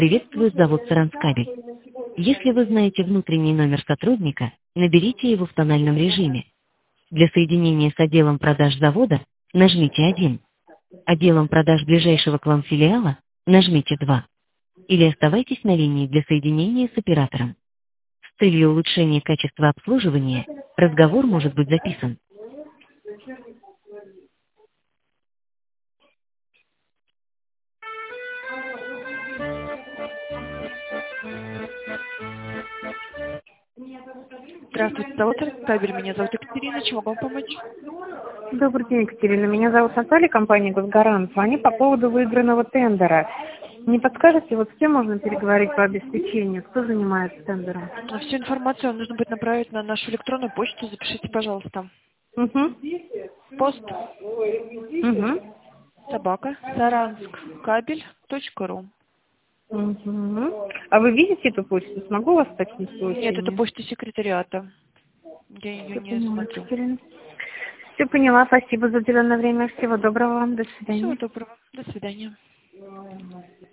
Приветствую, зовут Саранскабель. Если вы знаете внутренний номер сотрудника, наберите его в тональном режиме. Для соединения с отделом продаж завода нажмите 1. Отделом продаж ближайшего к вам филиала нажмите 2. Или оставайтесь на линии для соединения с оператором. С целью улучшения качества обслуживания разговор может быть записан. Здравствуйте, завод Кабель. Меня зовут Екатерина. Чем могу вам помочь? Добрый день, Екатерина. Меня зовут Наталья, компания «Госгарант». Звоню по поводу выигранного тендера. Не подскажете, вот с кем можно переговорить по обеспечению? Кто занимается тендером? Всю информацию вам нужно будет направить на нашу электронную почту. Запишите, пожалуйста. Угу. Пост Угу. собака saranskкабель.ру. Угу. А вы видите эту почту? Смогу вас уточнить получение? Нет, это почта секретариата. Я ее Все не поняла, смотрю. Екатерина. Все поняла. Спасибо за уделенное время. Всего доброго вам. До Всего свидания. доброго. До свидания.